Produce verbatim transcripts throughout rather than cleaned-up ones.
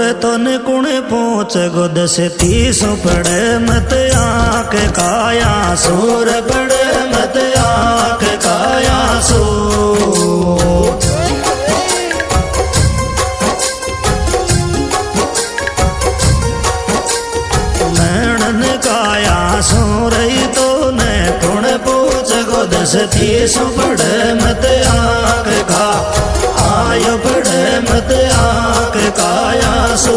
तन कुण पहुँच गोद से तीसों पड़े मत आँख काया सूर पड़े मत आँख काया सो नैणन काया सो रही तो ने कुण पहुँच गोद से तीसों पड़े मत आँख का आयो पड़े मत आँख काया सो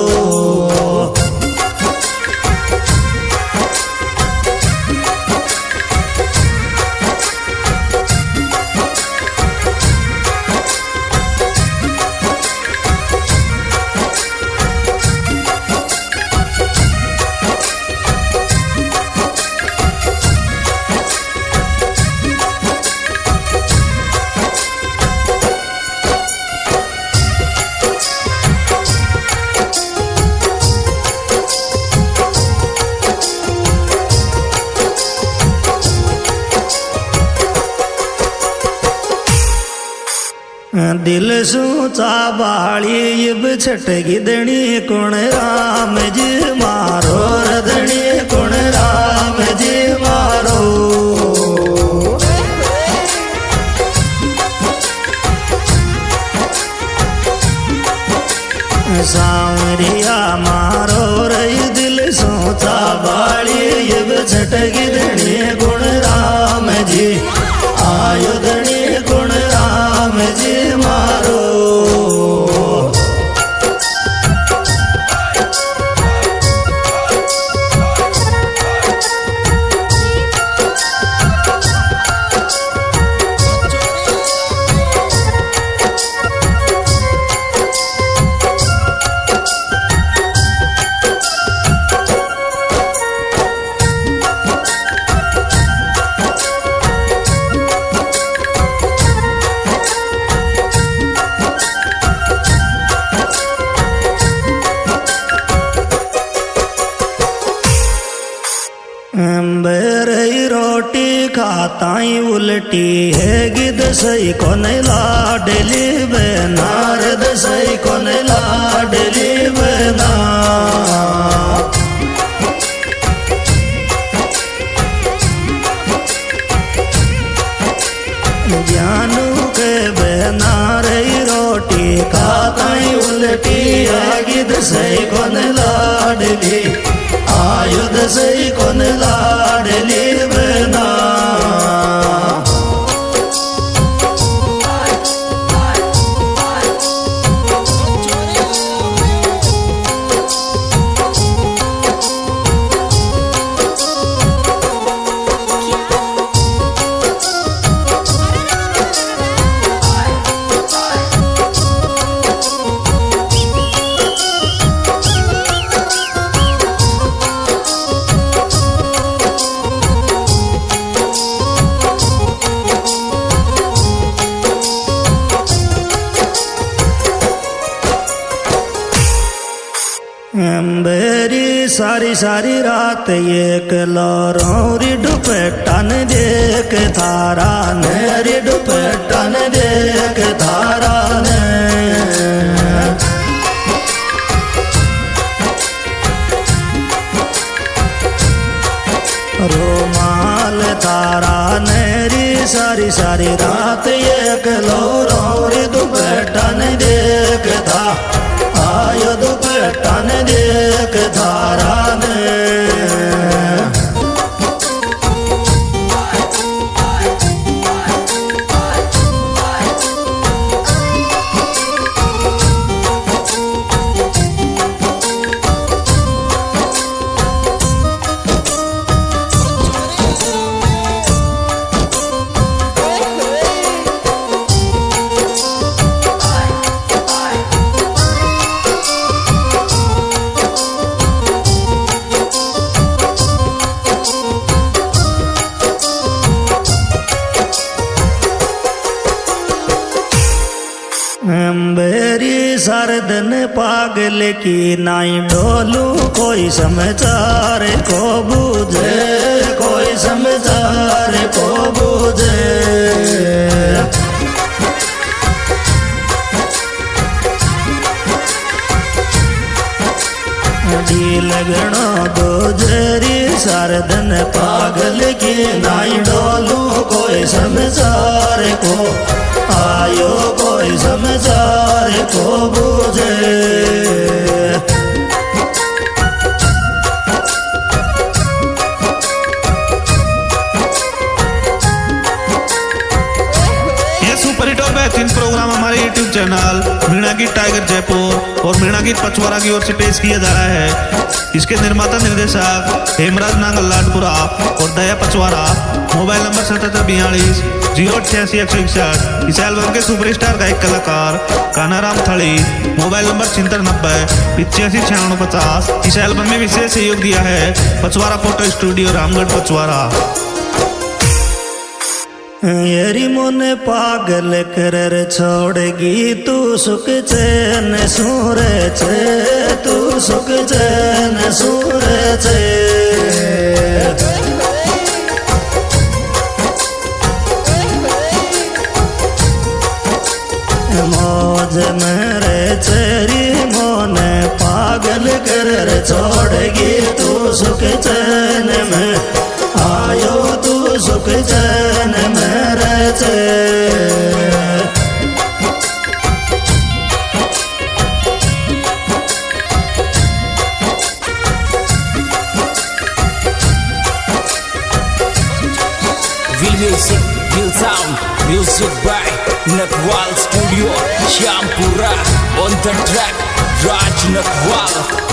दिल सूचा बाली इब छट गिदणी कुण राम जी मारो रदणी कुण राम जी मारो सांवरिया मारो रही दिल सूचा बाली इब छट गिदणी कुण राम जी आयुधणी कुण राम जी मारो बेरई रोटी खाताई उल्टी है गिद सही कोन लाडली बेनारद सही कोन लाडली बेना जानू के बेनारई रोटी खाताई उल्टी है गिद सही कोन लाडली आयुध सही कोन लाडली बना बेरी सारी सारी रात एक लोरी दुपट्टन देख थारा ने रे दुपट्टन देख थारा ने रोमाल तारा नेरी सारी सारी रात एक लोरी दुपट्टन देख था आयो दुपट्टन देख थारा ने बेरी सरदन पागल की नाई डोलू कोई समाचार को बूझे कोई समाचार को बूझे धन पागल की नाई डोलू कोई समझार को आयो कोई समझार को बूझे बेहतरीन प्रोग्राम हमारे यूट्यूब चैनल मीणा गीत टाइगर जयपुर और मीणा गीत पचवारा की ओर से पेश किया जा रहा है। इसके निर्माता निर्देशक हेमराज नांगल लाडपुरा और दया पचवारा। मोबाइल नंबर सतहत्तर बयालीस जीरो अठासी एक सौ इकसठ। इस एल्बम के सुपरस्टार गायक कलाकार कानाराम थड़ी। मोबाइल नंबर छिहत्तर नब्बे पिचासी छियानवे पचास। इस एल्बम में विशेष सहयोग दिया है पचवारा फोटो स्टूडियो रामगढ़ पचवारा। येरी मोने पागल कर छोड़गी तू सुख चैन सूर छे तू सुख चैन सूर छे मौज मेरे चेरी मोने पागल कर छोड़गी तू सुख चैन में आयो तू सुख चैन मेरे चे Will Music, Will Sound, Music by Nakwal Studio, Syampura. On the track, Raj Nakwal.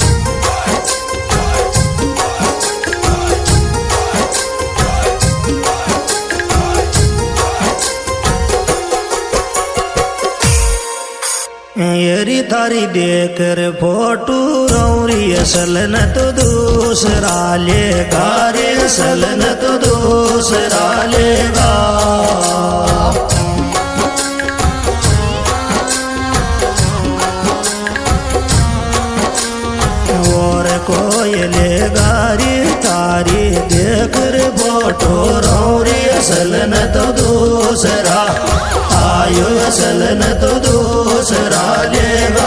येरी थारी देकर फोटू रौरी असल न तो दूसरा लेगा रे असल न तो दूसरा लेगा और कोई लेगा रे तारी देकर फोटो रौरी असल न तो दूसरा आयो असल न तो दूसरा लेगा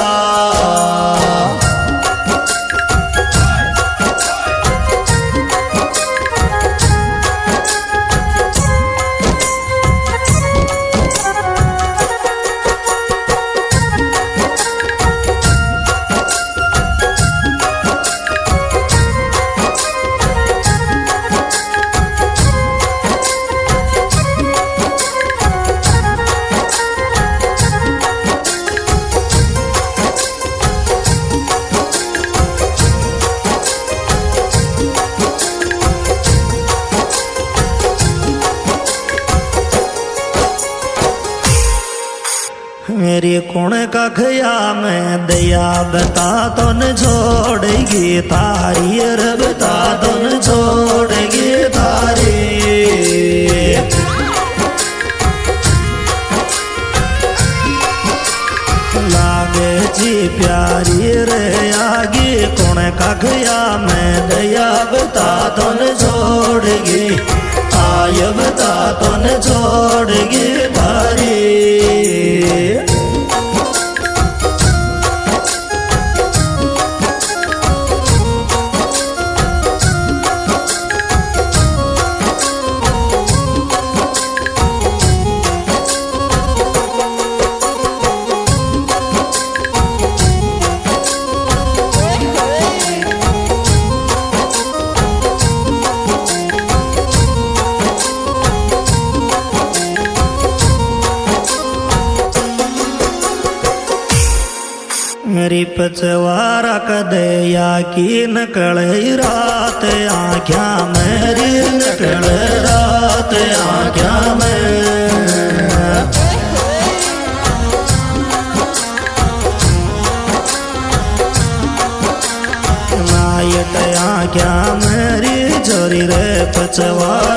मेरी कुण का खया में दया बता तो न छोड़ेगी तारी रबता तो न छोड़ेगी तारी लागे जी प्यारी रे आगे कुण का खया में दया बता तो न छोड़ेगी आय बता तो न छोड़ेगी तारी मेरी पचवारा कदया की नकल रात आख्या मेरी नकल रात आख्या में नायट आख्या मेरी छोरी रे पचवारा